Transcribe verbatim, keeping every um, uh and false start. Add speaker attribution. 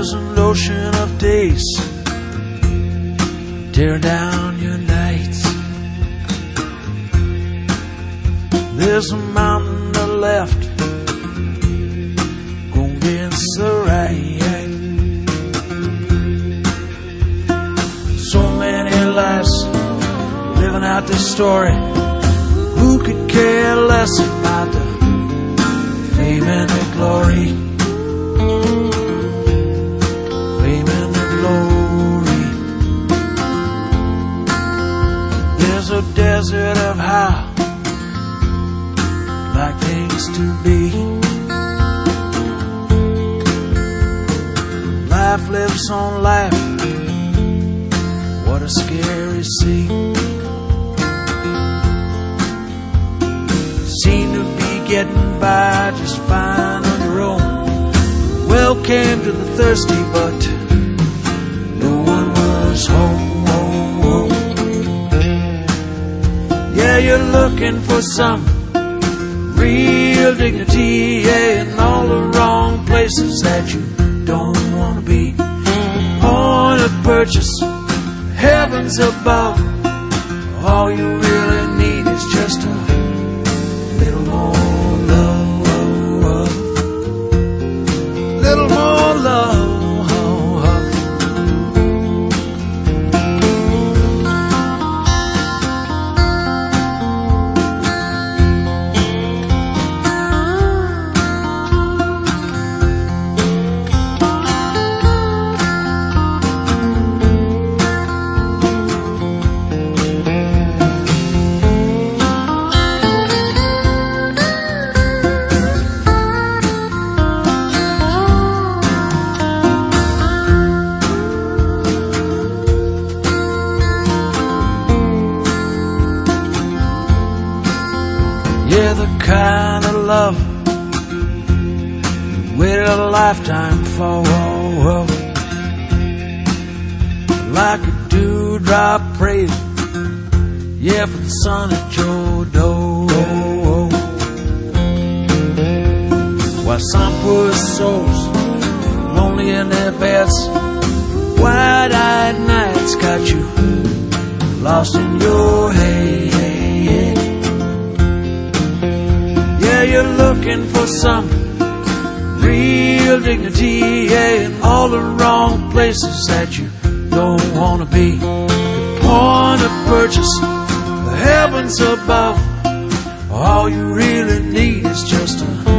Speaker 1: There's an ocean of days tear down your nights. There's a mountain to left going against the right. So many lives living out this story. Who could care less about the fame and the glory? Fame and the glory. There's a desert of how like things to be. Life lives on life. What a scary scene. Seem to be getting by just fine on your own. Well came to the thirsty, but no one was home. Oh, oh. Yeah, you're looking for some real dignity, yeah, in all the wrong places that you don't want to be. Point of purchase, heavens above. All you really need is just a little more love. Little more love. Yeah, the kind of love you waited a lifetime for. Oh, oh. Like a dewdrop prayed, yeah, for the son of Jodo. Oh, oh. While some poor souls lonely in their beds, wide-eyed nights got you lost in your head. Yeah, you're looking for some real dignity, yeah, in all the wrong places that you don't want to be. The point of purchase, the heavens above. All you really need is just a